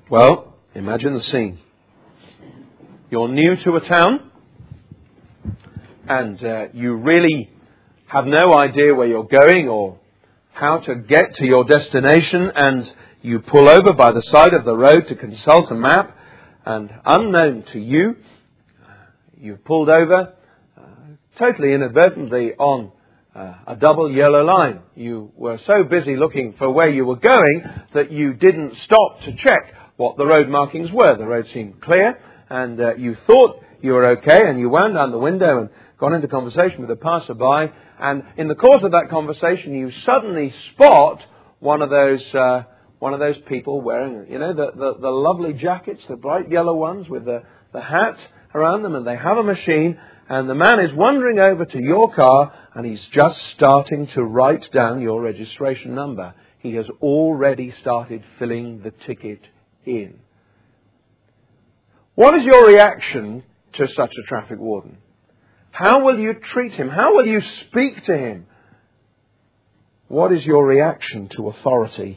Well, imagine the scene. You're new to a town, and you really have no idea where you're going or how to get to your destination, and you pull over by the side of the road to consult a map, and unknown to you, you've pulled over totally inadvertently on a double yellow line. You were so busy looking for where you were going that you didn't stop to check what the road markings were. The road seemed clear, and you thought you were okay, and you wound down the window and got into conversation with a passerby, and in the course of that conversation you suddenly spot one of those people wearing, the lovely jackets, the bright yellow ones with the hat around them, and they have a machine, and the man is wandering over to your car, and he's just starting to write down your registration number. He has already started filling the ticket in. What is your reaction to such a traffic warden? How will you treat him? How will you speak to him? What is your reaction to authority?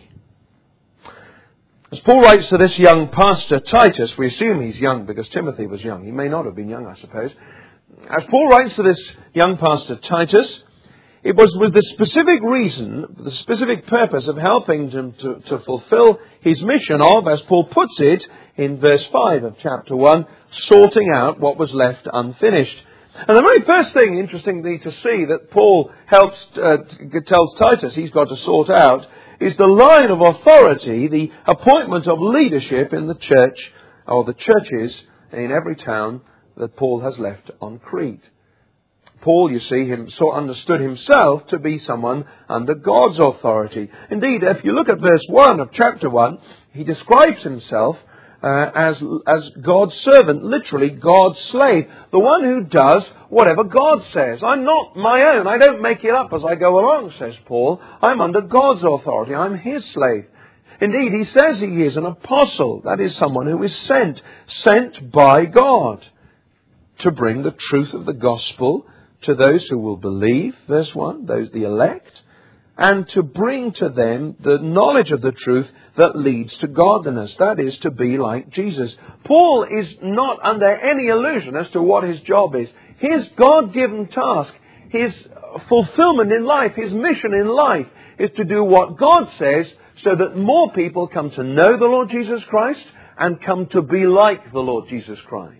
As Paul writes to this young pastor, Titus, we assume he's young because Timothy was young. He may not have been young, I suppose. As Paul writes to this young pastor, Titus, it was with the specific reason, the specific purpose of helping him to fulfill his mission of, as Paul puts it in verse 5 of chapter 1, sorting out what was left unfinished. And the very first thing, interestingly, to see that Paul tells Titus he's got to sort out is the line of authority, the appointment of leadership in the church, or the churches in every town that Paul has left on Crete. Paul, you see, understood himself to be someone under God's authority. Indeed, if you look at verse 1 of chapter 1, he describes himself as God's servant, literally God's slave, the one who does whatever God says. I'm not my own. I don't make it up as I go along, says Paul. I'm under God's authority. I'm His slave. Indeed, he says he is an apostle. That is someone who is sent by God to bring the truth of the gospel to those who will believe, verse 1, those the elect, and to bring to them the knowledge of the truth that leads to godliness. That is, to be like Jesus. Paul is not under any illusion as to what his job is. His God-given task, his fulfillment in life, his mission in life is to do what God says so that more people come to know the Lord Jesus Christ and come to be like the Lord Jesus Christ.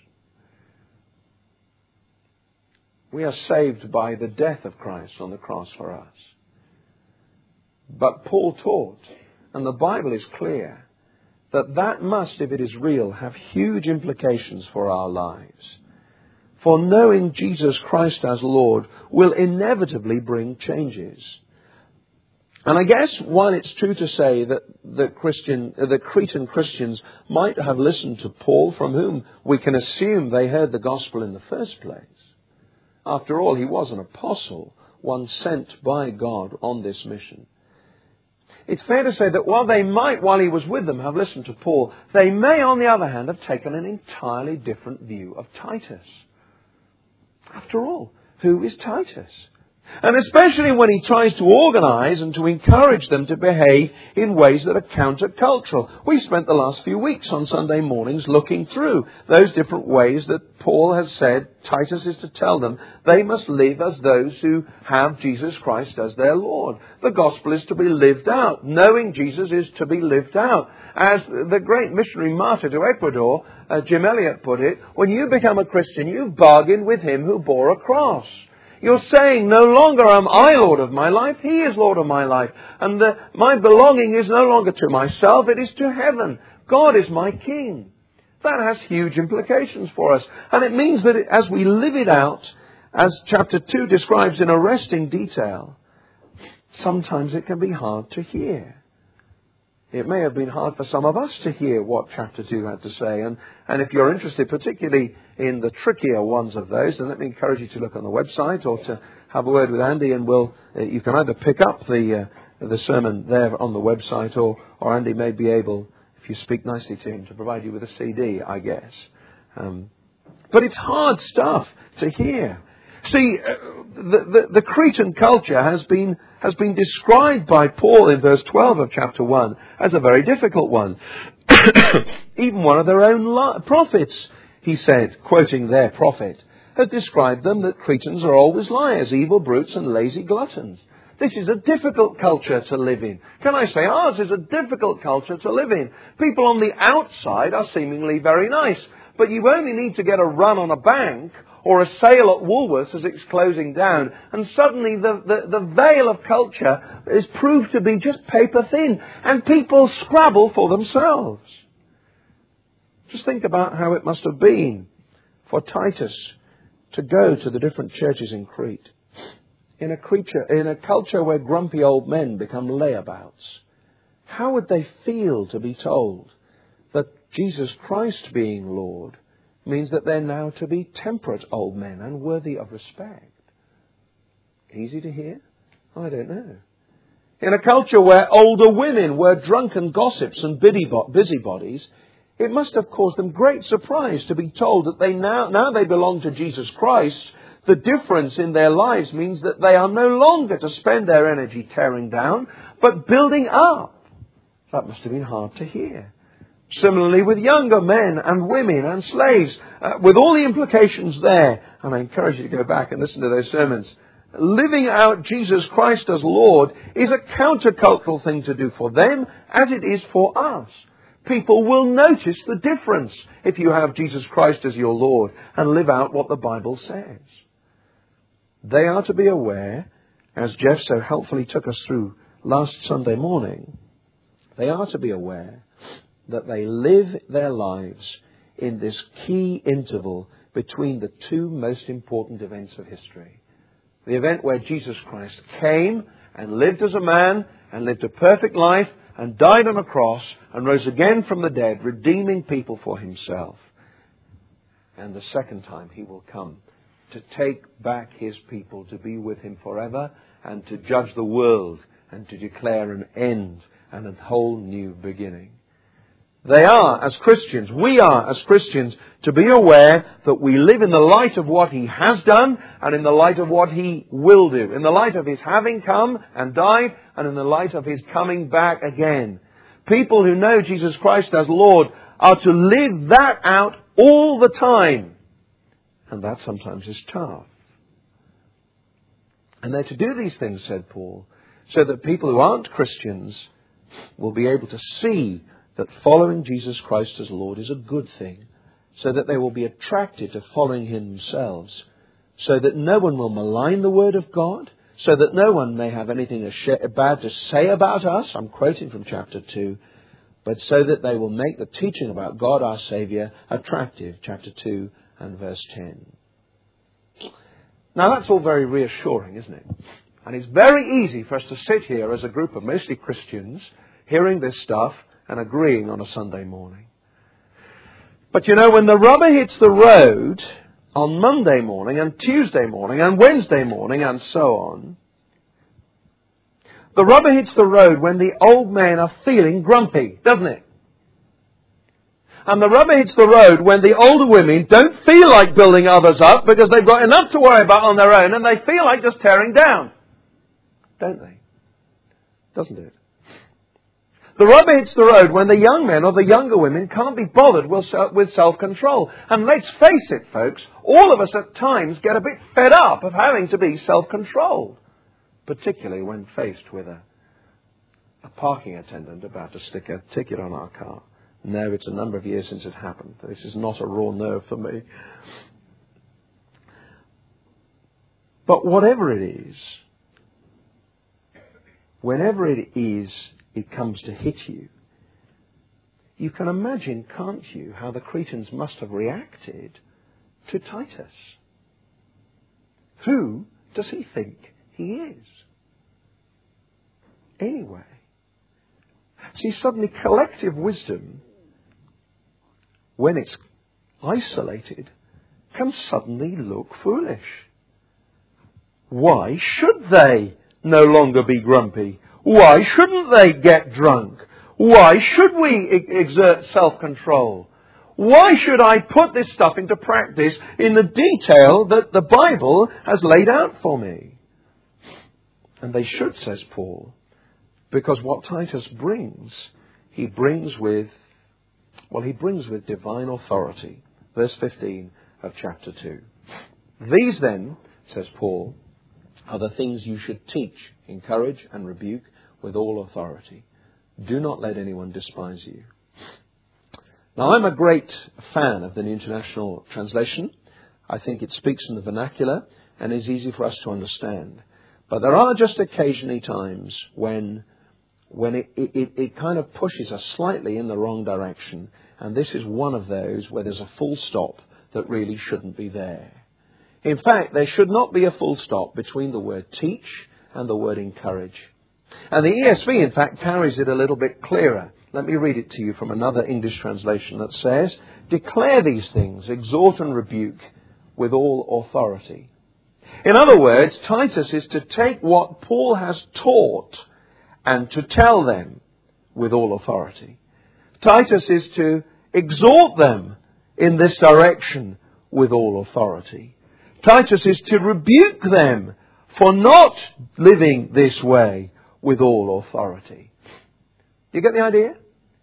We are saved by the death of Christ on the cross for us. But Paul taught, and the Bible is clear, that must, if it is real, have huge implications for our lives. For knowing Jesus Christ as Lord will inevitably bring changes. And I guess while it's true to say that the Cretan Christians might have listened to Paul, from whom we can assume they heard the gospel in the first place. After all, he was an apostle, one sent by God on this mission. It's fair to say that while they might, while he was with them, have listened to Paul, they may, on the other hand, have taken an entirely different view of Titus. After all, who is Titus? And especially when he tries to organize and to encourage them to behave in ways that are countercultural. We've spent the last few weeks on Sunday mornings looking through those different ways that Paul has said Titus is to tell them they must live as those who have Jesus Christ as their Lord. The gospel is to be lived out. Knowing Jesus is to be lived out. As the great missionary martyr to Ecuador, Jim Elliot, put it, when you become a Christian, you bargain with him who bore a cross. You're saying, no longer am I Lord of my life, He is Lord of my life. And my belonging is no longer to myself, it is to heaven. God is my King. That has huge implications for us. And it means that as we live it out, as chapter 2 describes in arresting detail, sometimes it can be hard to hear. It may have been hard for some of us to hear what chapter 2 had to say. And if you're interested particularly in the trickier ones of those, then let me encourage you to look on the website or to have a word with Andy, and you can either pick up the sermon there on the website, or Andy may be able, if you speak nicely to him, to provide you with a CD, I guess. But it's hard stuff to hear. See, the Cretan culture has been described by Paul in verse 12 of chapter 1 as a very difficult one. Even one of their own prophets, he said, quoting their prophet, has described them that Cretans are always liars, evil brutes and lazy gluttons. This is a difficult culture to live in. Can I say ours is a difficult culture to live in? People on the outside are seemingly very nice, but you only need to get a run on a bank or a sale at Woolworths as it's closing down, and suddenly the veil of culture is proved to be just paper thin, and people scrabble for themselves. Just think about how it must have been for Titus to go to the different churches in Crete. In a culture where grumpy old men become layabouts, how would they feel to be told that Jesus Christ being Lord means that they're now to be temperate old men and worthy of respect? Easy to hear? I don't know. In a culture where older women were drunken gossips and busybodies, it must have caused them great surprise to be told that now they belong to Jesus Christ. The difference in their lives means that they are no longer to spend their energy tearing down, but building up. That must have been hard to hear. Similarly with younger men and women and slaves, with all the implications there. And I encourage you to go back and listen to those sermons. Living out Jesus Christ as Lord is a countercultural thing to do for them as it is for us. People will notice the difference if you have Jesus Christ as your Lord and live out what the Bible says. They are to be aware, as Jeff so helpfully took us through last Sunday morning, they are to be aware that they live their lives in this key interval between the two most important events of history. The event where Jesus Christ came and lived as a man and lived a perfect life and died on a cross and rose again from the dead, redeeming people for himself. And the second time he will come to take back his people to be with him forever and to judge the world and to declare an end and a whole new beginning. They are, as Christians, we are, as Christians, to be aware that we live in the light of what he has done and in the light of what he will do. In the light of his having come and died and in the light of his coming back again. People who know Jesus Christ as Lord are to live that out all the time. And that sometimes is tough. And they're to do these things, said Paul, so that people who aren't Christians will be able to see that following Jesus Christ as Lord is a good thing, so that they will be attracted to following him themselves, so that no one will malign the word of God, so that no one may have anything bad to say about us, I'm quoting from chapter 2, but so that they will make the teaching about God our Saviour attractive, chapter 2 and verse 10. Now that's all very reassuring, isn't it? And it's very easy for us to sit here as a group of mostly Christians, hearing this stuff and agreeing on a Sunday morning. But you know, when the rubber hits the road on Monday morning and Tuesday morning and Wednesday morning and so on, the rubber hits the road when the old men are feeling grumpy, doesn't it? And the rubber hits the road when the older women don't feel like building others up because they've got enough to worry about on their own and they feel like just tearing down. Don't they? Doesn't it? The rubber hits the road when the young men or the younger women can't be bothered with self-control. And let's face it, folks, all of us at times get a bit fed up of having to be self-controlled, particularly when faced with a parking attendant about to stick a ticket on our car. No, it's a number of years since it happened. This is not a raw nerve for me. But whatever it is, whenever it is, it comes to hit you. You can imagine, can't you, how the Cretans must have reacted to Titus. Who does he think he is? Anyway. See, suddenly collective wisdom, when it's isolated, can suddenly look foolish. Why should they no longer be grumpy? Why shouldn't they get drunk? Why should we exert self-control? Why should I put this stuff into practice in the detail that the Bible has laid out for me? And they should, says Paul, because what Titus brings, he brings with Well, he brings with divine authority. Verse 15 of chapter 2. These then, says Paul, are the things you should teach, encourage and rebuke with all authority. Do not let anyone despise you. Now, I'm a great fan of the New International Translation. I think it speaks in the vernacular and is easy for us to understand. But there are just occasionally times when it kind of pushes us slightly in the wrong direction. And this is one of those where there's a full stop that really shouldn't be there. In fact, there should not be a full stop between the word teach and the word encourage. And the ESV, in fact, carries it a little bit clearer. Let me read it to you from another English translation that says, declare these things, exhort and rebuke with all authority. In other words, Titus is to take what Paul has taught and to tell them with all authority. Titus is to exhort them in this direction with all authority. Titus is to rebuke them for not living this way with all authority. Do you get the idea?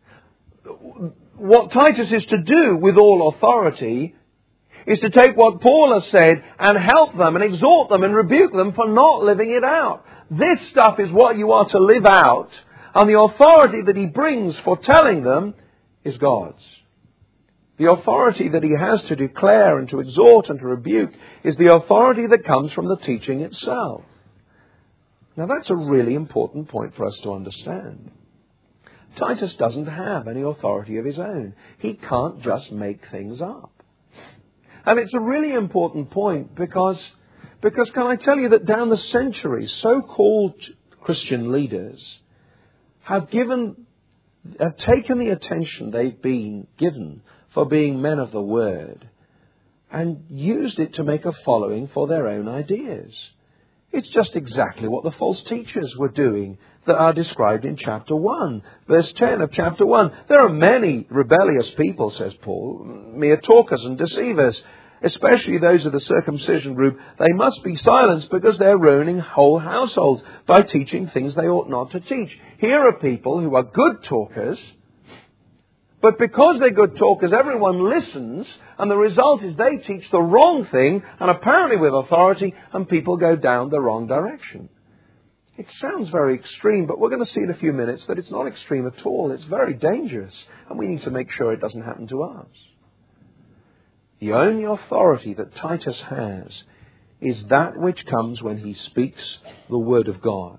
What Titus is to do with all authority is to take what Paul has said and help them and exhort them and rebuke them for not living it out. This stuff is what you are to live out, and the authority that he brings for telling them is God's. The authority that he has to declare and to exhort and to rebuke is the authority that comes from the teaching itself. Now that's a really important point for us to understand. Titus doesn't have any authority of his own. He can't just make things up. And it's a really important point because can I tell you that down the centuries, so-called Christian leaders have taken the attention they've been given for being men of the Word and used it to make a following for their own ideas. It's just exactly what the false teachers were doing that are described in chapter 1, verse 10 of chapter 1. There are many rebellious people, says Paul, mere talkers and deceivers, especially those of the circumcision group. They must be silenced because they're ruining whole households by teaching things they ought not to teach. Here are people who are good talkers, but because they're good talkers, everyone listens, and the result is they teach the wrong thing, and apparently with authority, and people go down the wrong direction. It sounds very extreme, but we're going to see in a few minutes that it's not extreme at all. It's very dangerous, and we need to make sure it doesn't happen to us. The only authority that Titus has is that which comes when he speaks the Word of God.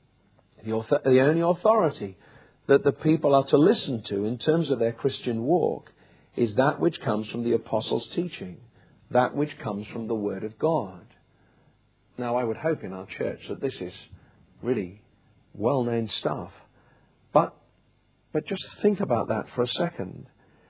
The only authority that the people are to listen to in terms of their Christian walk is that which comes from the Apostles' teaching, that which comes from the Word of God. Now, I would hope in our church that this is really well-known stuff. But just think about that for a second.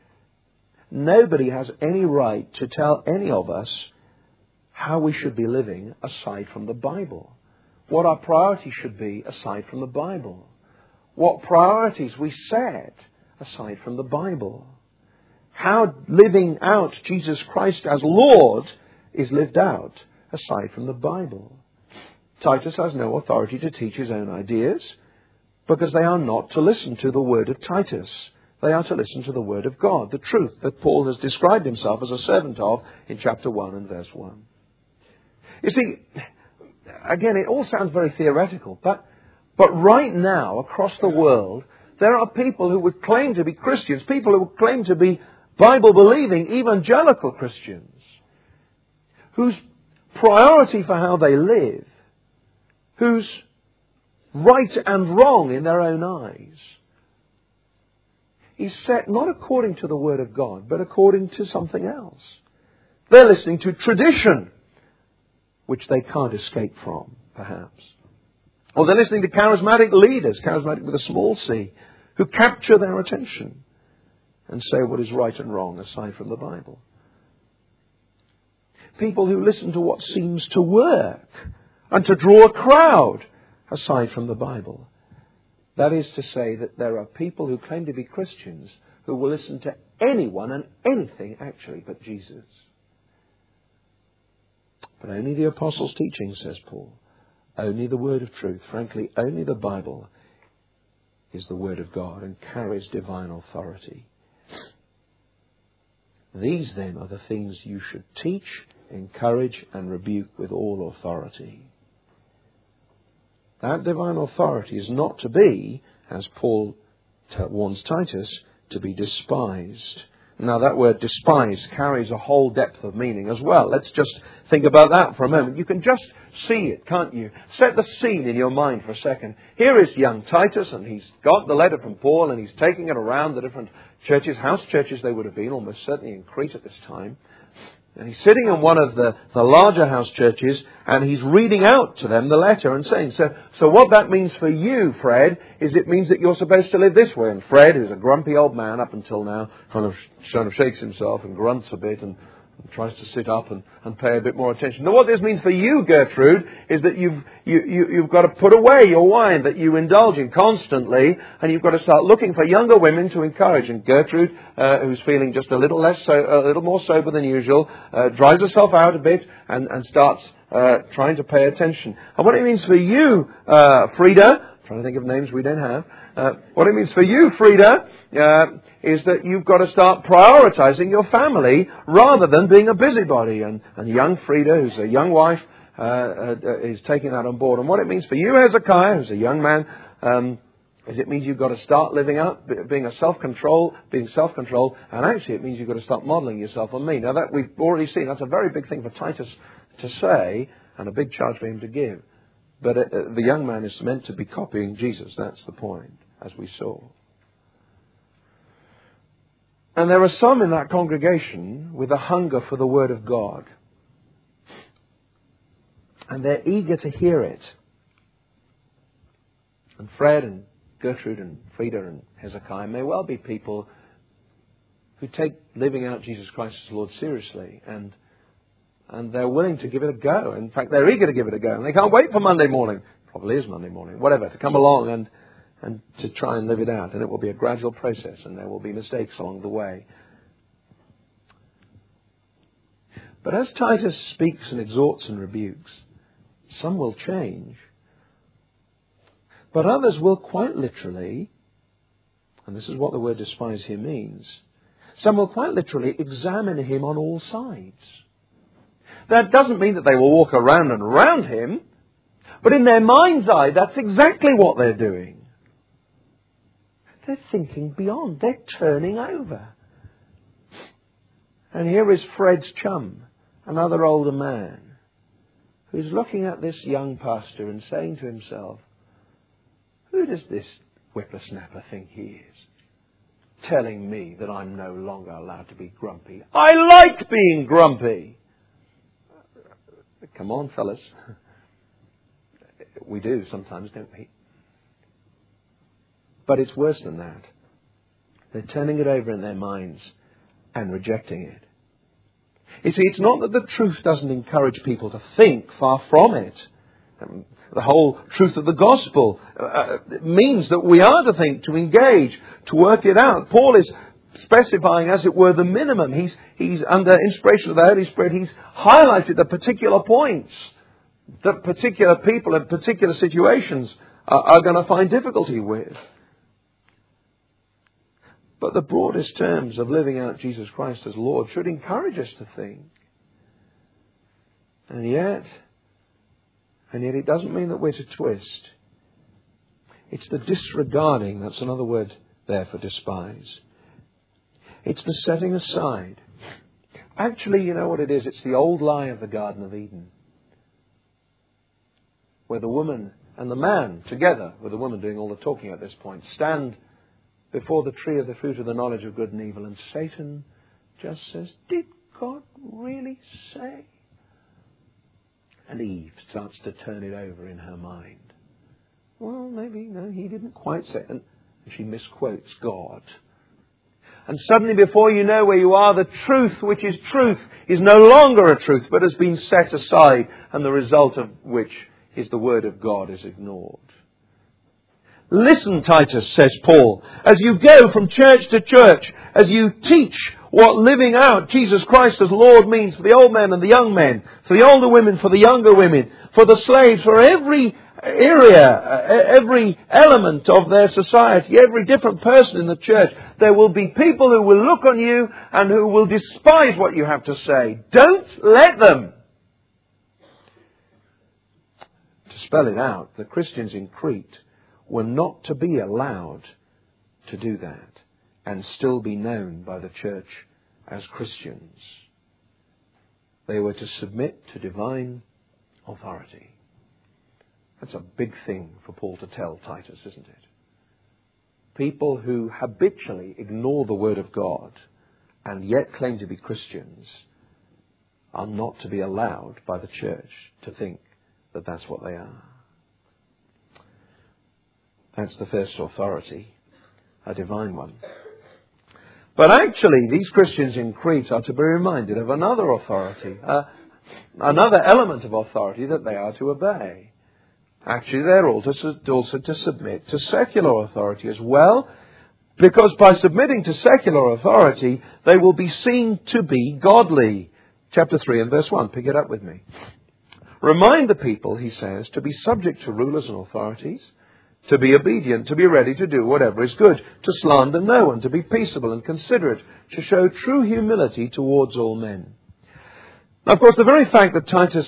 Nobody has any right to tell any of us how we should be living aside from the Bible. What our priorities should be aside from the Bible. What priorities we set aside from the Bible. How living out Jesus Christ as Lord is lived out aside from the Bible. Titus has no authority to teach his own ideas because they are not to listen to the word of Titus. They are to listen to the Word of God, the truth that Paul has described himself as a servant of in chapter 1 and verse 1. You see, again, it all sounds very theoretical, but right now, across the world, there are people who would claim to be Christians, people who would claim to be Bible-believing, evangelical Christians, whose priority for how they live, whose right and wrong in their own eyes, is set not according to the Word of God, but according to something else. They're listening to tradition, which they can't escape from, perhaps. Or they're listening to charismatic leaders, charismatic with a small c, who capture their attention and say what is right and wrong aside from the Bible. People who listen to what seems to work and to draw a crowd aside from the Bible. That is to say that there are people who claim to be Christians who will listen to anyone and anything actually but Jesus. But only the Apostles' teaching, says Paul. Only the Word of truth. Frankly, only the Bible is the Word of God and carries divine authority. These then are the things you should teach, encourage, and rebuke with all authority. That divine authority is not to be, as Paul warns Titus, to be despised. Now that word despise carries a whole depth of meaning as well. Let's just think about that for a moment. You can just see it, can't you? Set the scene in your mind for a second. Here is young Titus, and he's got the letter from Paul, and he's taking it around the different churches, house churches they would have been, almost certainly in Crete at this time. And he's sitting in one of the larger house churches, and he's reading out to them the letter and saying, so what that means for you, Fred, is it means that you're supposed to live this way. And Fred, who's a grumpy old man up until now, kind of shakes himself and grunts a bit and tries to sit up and pay a bit more attention. Now what this means for you, Gertrude, is that you've got to put away your wine that you indulge in constantly, and you've got to start looking for younger women to encourage. And Gertrude, who's feeling just a little more sober than usual, dries herself out a bit and starts trying to pay attention. And what it means for you, Frida, trying to think of names we don't have. What it means for you, Frida, is that you've got to start prioritizing your family rather than being a busybody. And young Frida, who's a young wife, is taking that on board. And what it means for you, Hezekiah, who's a young man, is it means you've got to start living up, being self-controlled, and actually it means you've got to start modelling yourself on me. Now that we've already seen, that's a very big thing for Titus to say, and a big charge for him to give. But the young man is meant to be copying Jesus. That's the point, as we saw. And there are some in that congregation with a hunger for the Word of God. And they're eager to hear it. And Fred and Gertrude and Frida and Hezekiah may well be people who take living out Jesus Christ as Lord seriously, and they're willing to give it a go. In fact, they're eager to give it a go. And they can't wait for Monday morning. Probably is Monday morning. Whatever. To come along and to try and live it out. And it will be a gradual process. And there will be mistakes along the way. But as Titus speaks and exhorts and rebukes, some will change. But others will quite literally, and this is what the word despise here means, some will quite literally examine him on all sides. That doesn't mean that they will walk around and around him, but in their mind's eye, that's exactly what they're doing. They're thinking beyond. They're turning over. And here is Fred's chum, another older man, who's looking at this young pastor and saying to himself, who does this whippersnapper think he is? Telling me that I'm no longer allowed to be grumpy. I like being grumpy. Come on, fellas. We do sometimes, don't we? But it's worse than that. They're turning it over in their minds and rejecting it. You see, it's not that the truth doesn't encourage people to think, far from it. The whole truth of the gospel means that we are to think, to engage, to work it out. Paul is specifying, as it were, the minimum. He's under inspiration of the Holy Spirit. He's highlighted the particular points that particular people in particular situations are going to find difficulty with. But the broadest terms of living out Jesus Christ as Lord should encourage us to think. And yet it doesn't mean that we're to twist. It's the disregarding, that's another word there for despise. It's the setting aside. Actually, you know what it is? It's the old lie of the Garden of Eden, where the woman and the man together, with the woman doing all the talking at this point, stand before the tree of the fruit of the knowledge of good and evil, and Satan just says, did God really say? And Eve starts to turn it over in her mind. Well, maybe, no, he didn't quite say it. And she misquotes God. And suddenly, before you know where you are, the truth, which is truth, is no longer a truth, but has been set aside, and the result of which is the Word of God is ignored. Listen, Titus, says Paul, as you go from church to church, as you teach what living out Jesus Christ as Lord means for the old men and the young men, for the older women, for the younger women, for the slaves, for every area, every element of their society, every different person in the church. There will be people who will look on you and who will despise what you have to say. Don't let them. To spell it out, the Christians in Crete were not to be allowed to do that and still be known by the church as Christians. They were to submit to divine authority. That's a big thing for Paul to tell Titus, isn't it? People who habitually ignore the Word of God and yet claim to be Christians are not to be allowed by the church to think that that's what they are. That's the first authority, a divine one. But actually, these Christians in Crete are to be reminded of another authority, another element of authority that they are to obey. Actually, they're also to submit to secular authority as well, because by submitting to secular authority, they will be seen to be godly. Chapter 3 and verse 1, pick it up with me. Remind the people, he says, to be subject to rulers and authorities, to be obedient, to be ready to do whatever is good, to slander no one, to be peaceable and considerate, to show true humility towards all men. Now, of course, the very fact that Titus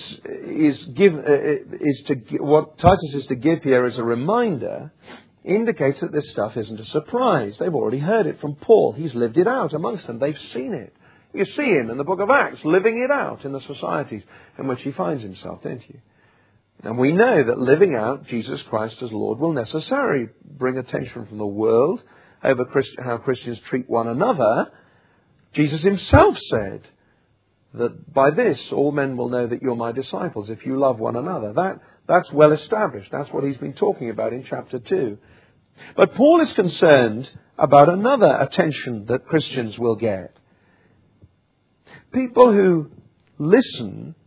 what Titus is to give here as a reminder indicates that this stuff isn't a surprise. They've already heard it from Paul. He's lived it out amongst them. They've seen it. You see him in the book of Acts living it out in the societies in which he finds himself, don't you? And we know that living out Jesus Christ as Lord will necessarily bring attention from the world over how Christians treat one another. Jesus himself said that by this all men will know that you're my disciples if you love one another. That's well established. That's what he's been talking about in chapter 2. But Paul is concerned about another attention that Christians will get. People who listen,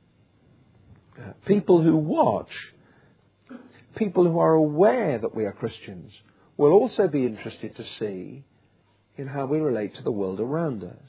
people who watch, people who are aware that we are Christians will also be interested to see in how we relate to the world around us.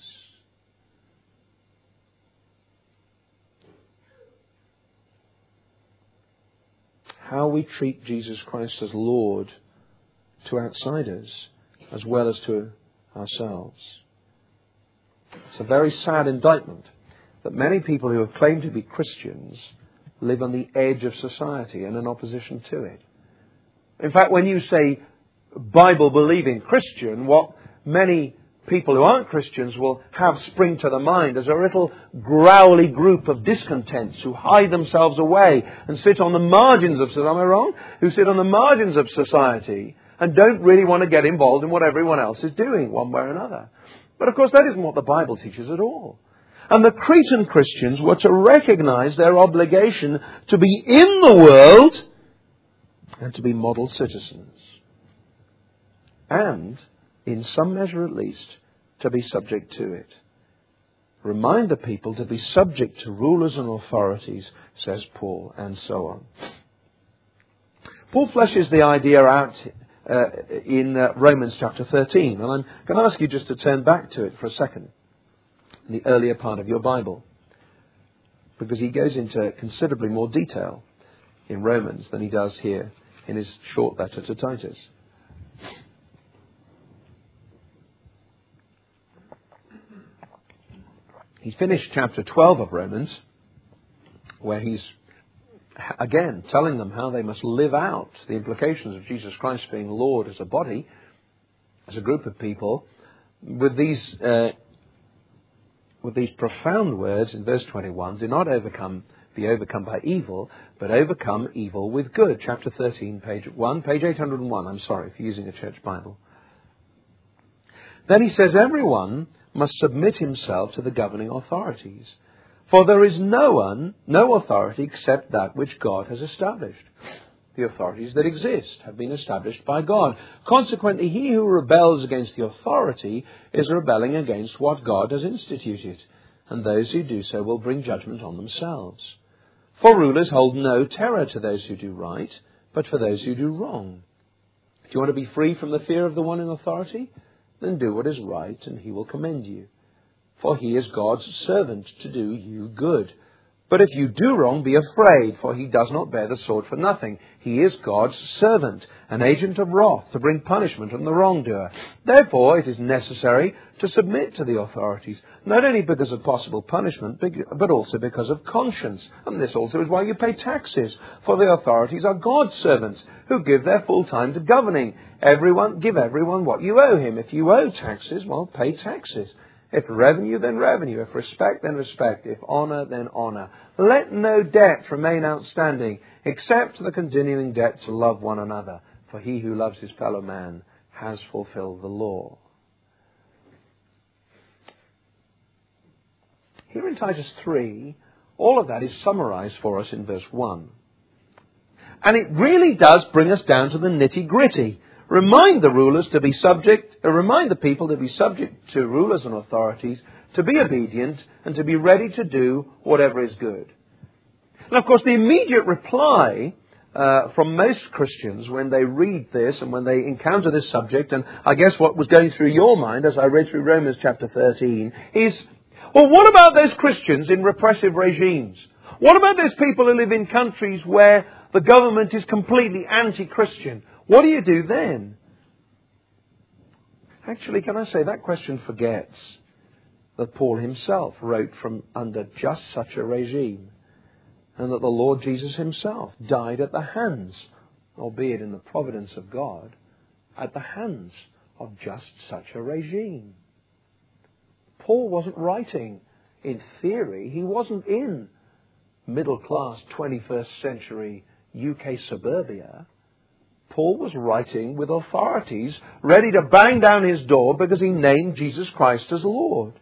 How we treat Jesus Christ as Lord to outsiders as well as to ourselves. It's a very sad indictment that many people who have claimed to be Christians live on the edge of society and in opposition to it. In fact, when you say Bible-believing Christian, what many people who aren't Christians will have spring to the mind as a little growly group of discontents who hide themselves away and sit on the margins of society. Am I wrong? Who sit on the margins of society and don't really want to get involved in what everyone else is doing, one way or another. But of course, that isn't what the Bible teaches at all. And the Cretan Christians were to recognize their obligation to be in the world and to be model citizens. And, in some measure at least, to be subject to it. Remind the people to be subject to rulers and authorities, says Paul, and so on. Paul fleshes the idea out in Romans chapter 13. And I'm going to ask you just to turn back to it for a second, in the earlier part of your Bible, because he goes into considerably more detail in Romans than he does here in his short letter to Titus. He's finished chapter 12 of Romans, where he's again telling them how they must live out the implications of Jesus Christ being Lord as a body, as a group of people, with these profound words in verse 21, do not be overcome by evil, but overcome evil with good. Chapter 13, page 801, I'm sorry, for using a church Bible. Then he says, everyone must submit himself to the governing authorities. For there is no authority except that which God has established. The authorities that exist have been established by God. Consequently, he who rebels against the authority is rebelling against what God has instituted, and those who do so will bring judgment on themselves. For rulers hold no terror to those who do right, but for those who do wrong. Do you want to be free from the fear of the one in authority? Then do what is right, and he will commend you. for he is God's servant to do you good. But if you do wrong, be afraid, for he does not bear the sword for nothing. He is God's servant, an agent of wrath, to bring punishment on the wrongdoer. Therefore, it is necessary to submit to the authorities, not only because of possible punishment, but also because of conscience. And this also is why you pay taxes, for the authorities are God's servants, who give their full time to governing. Give everyone what you owe him. If you owe taxes, well, pay taxes. If revenue, then revenue. If respect, then respect. If honour, then honour. Let no debt remain outstanding, except the continuing debt to love one another. For he who loves his fellow man has fulfilled the law. Here in Titus 3, all of that is summarised for us in verse 1. And it really does bring us down to the nitty-gritty. Remind the people to be subject to rulers and authorities, to be obedient, and to be ready to do whatever is good. And of course, the immediate reply from most Christians when they read this and when they encounter this subject, and I guess what was going through your mind as I read through Romans chapter 13, is, well, what about those Christians in repressive regimes? What about those people who live in countries where the government is completely anti-Christian? What do you do then? Actually, can I say that question forgets that Paul himself wrote from under just such a regime, and that the Lord Jesus himself died at the hands, albeit in the providence of God, at the hands of just such a regime. Paul wasn't writing in theory. He wasn't in middle-class 21st century UK suburbia. Paul was writing with authorities, ready to bang down his door because he named Jesus Christ as Lord.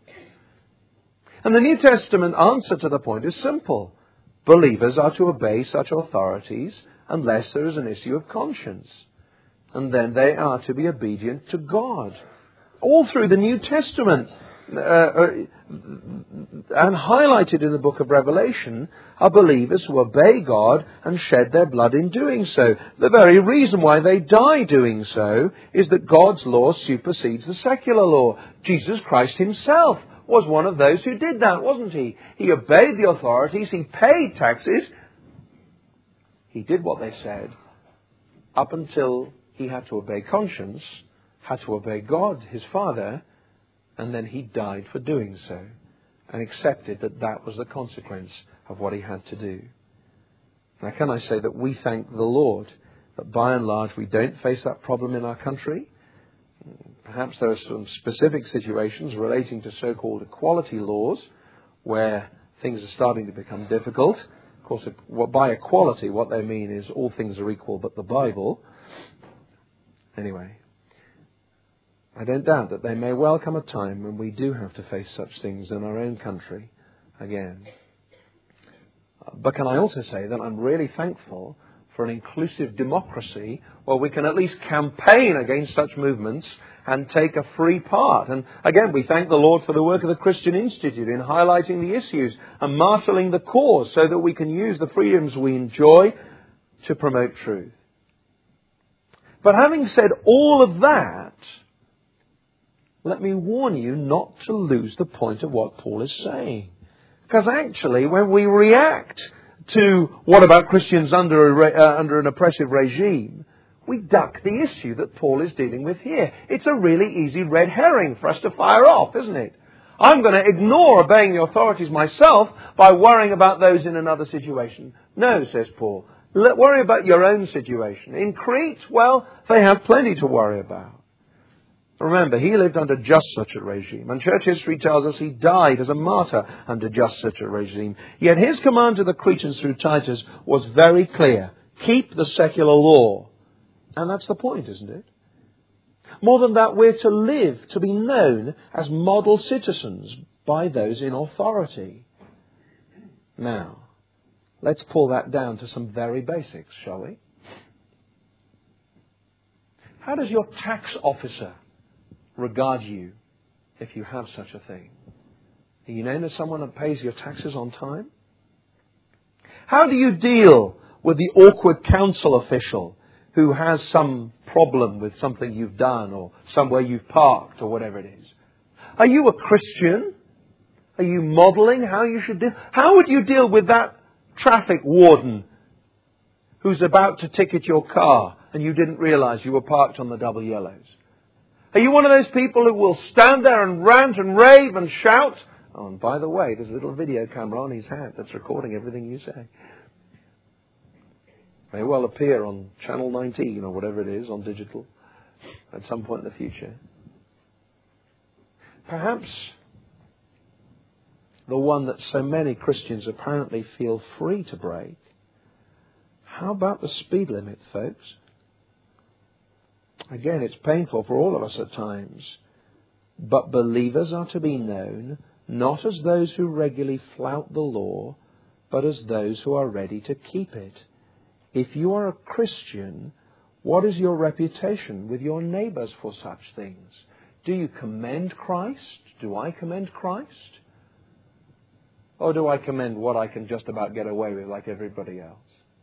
And the New Testament answer to the point is simple. Believers are to obey such authorities unless there is an issue of conscience. And then they are to be obedient to God. All through the New Testament, and highlighted in the book of Revelation, are believers who obey God and shed their blood in doing so. The very reason why they die doing so is that God's law supersedes the secular law. Jesus Christ himself was one of those who did that, wasn't he? He obeyed the authorities, he paid taxes, he did what they said, up until he had to obey conscience, had to obey God, his Father, and then he died for doing so, and accepted that that was the consequence of what he had to do. Now, can I say that we thank the Lord that by and large we don't face that problem in our country? Perhaps there are some specific situations relating to so-called equality laws where things are starting to become difficult. Of course, by equality, what they mean is all things are equal but the Bible. Anyway, I don't doubt that there may well come a time when we do have to face such things in our own country again. But can I also say that I'm really thankful for an inclusive democracy where we can at least campaign against such movements and take a free part. And again, we thank the Lord for the work of the Christian Institute in highlighting the issues and marshalling the cause so that we can use the freedoms we enjoy to promote truth. But having said all of that, let me warn you not to lose the point of what Paul is saying. Because actually, when we react to what about Christians under an oppressive regime, we duck the issue that Paul is dealing with here. It's a really easy red herring for us to fire off, isn't it? I'm going to ignore obeying the authorities myself by worrying about those in another situation. No, says Paul. Worry about your own situation. In Crete, well, they have plenty to worry about. Remember, he lived under just such a regime, and church history tells us he died as a martyr under just such a regime. Yet his command to the Cretans through Titus was very clear. Keep the secular law. And that's the point, isn't it? More than that, we're to live, to be known as model citizens by those in authority. Now, let's pull that down to some very basics, shall we? How does your tax officer regard you if you have such a thing? Are you known as someone that pays your taxes on time? How do you deal with the awkward council official who has some problem with something you've done or somewhere you've parked or whatever it is? Are you a Christian Are you modelling how you should deal? How would you deal with that traffic warden who's about to ticket your car and you didn't realise you were parked on the double yellows? Are you one of those people who will stand there and rant and rave and shout? Oh, and by the way, there's a little video camera on his hat that's recording everything you say. May well appear on Channel 19 or whatever it is on digital at some point in the future. Perhaps the one that so many Christians apparently feel free to break. How about the speed limit, folks? Again, it's painful for all of us at times. But believers are to be known not as those who regularly flout the law, but as those who are ready to keep it. If you are a Christian, what is your reputation with your neighbours for such things? Do you commend Christ? Do I commend Christ? Or do I commend what I can just about get away with like everybody else?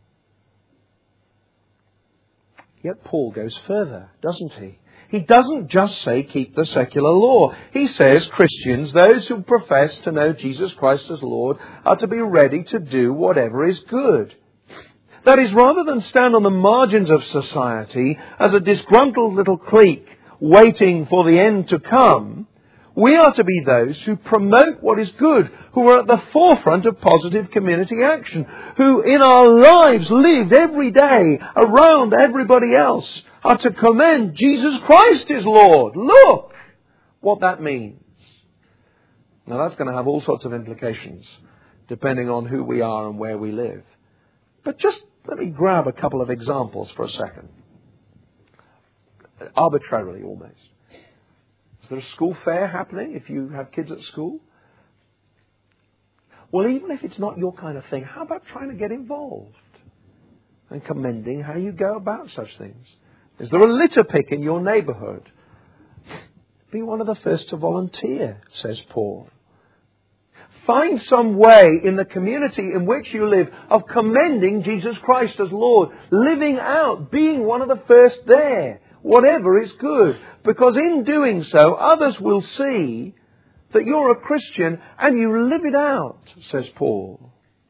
Yet Paul goes further, doesn't he? He doesn't just say keep the secular law. He says Christians, those who profess to know Jesus Christ as Lord, are to be ready to do whatever is good. That is, rather than stand on the margins of society as a disgruntled little clique waiting for the end to come, we are to be those who promote what is good, who are at the forefront of positive community action, who in our lives lived every day around everybody else are to commend Jesus Christ is Lord. Look what that means. Now that's going to have all sorts of implications depending on who we are and where we live. But just let me grab a couple of examples for a second. Arbitrarily almost. Is there a school fair happening if you have kids at school? Well, even if it's not your kind of thing, how about trying to get involved and commending how you go about such things? Is there a litter pick in your neighbourhood? Be one of the first to volunteer, says Paul. Find some way in the community in which you live of commending Jesus Christ as Lord, living out, being one of the first there, whatever is good. Because in doing so, others will see that you're a Christian and you live it out, says Paul.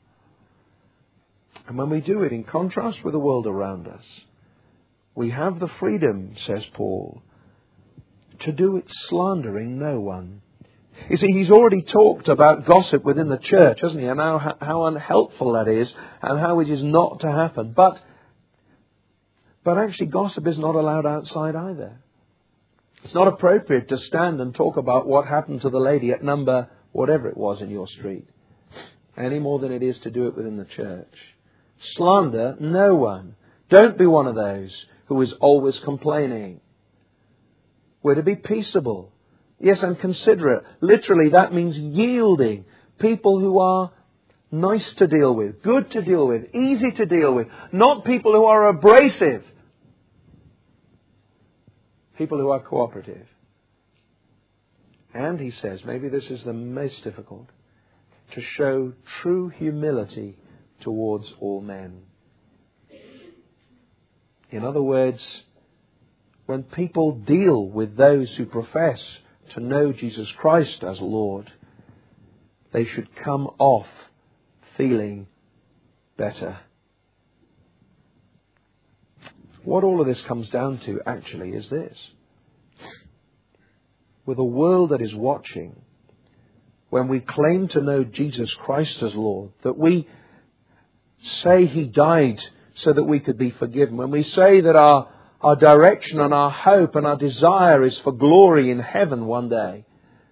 And when we do it in contrast with the world around us, we have the freedom, says Paul, to do it slandering no one. You see, he's already talked about gossip within the church, hasn't he? And how unhelpful that is and how it is not to happen. But actually gossip is not allowed outside either. It's not appropriate to stand and talk about what happened to the lady at number whatever it was in your street, any more than it is to do it within the church. Slander no one. Don't be one of those who is always complaining. We're to be peaceable. Yes, and considerate. Literally, that means yielding. People who are nice to deal with, good to deal with, easy to deal with. Not people who are abrasive. People who are cooperative. And he says, maybe this is the most difficult, to show true humility towards all men. In other words, when people deal with those who profess to know Jesus Christ as Lord, they should come off feeling better. What all of this comes down to, actually, is this. With a world that is watching, when we claim to know Jesus Christ as Lord, that we say He died so that we could be forgiven, when we say that our direction and our hope and our desire is for glory in heaven one day,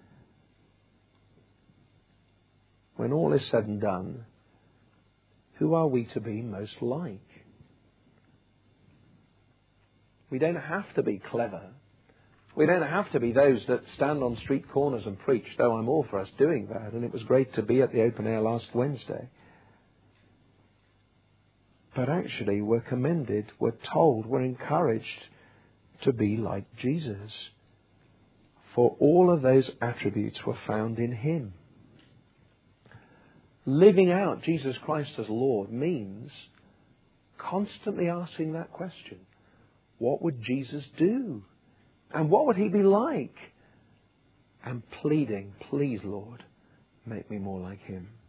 when all is said and done, who are we to be most like? We don't have to be clever. We don't have to be those that stand on street corners and preach, though I'm all for us doing that, and it was great to be at the open air last Wednesday. But actually, we're commended, we're told, we're encouraged to be like Jesus. For all of those attributes were found in Him. Living out Jesus Christ as Lord means constantly asking that question. What would Jesus do? And what would He be like? And pleading, please, Lord, Make me more like Him.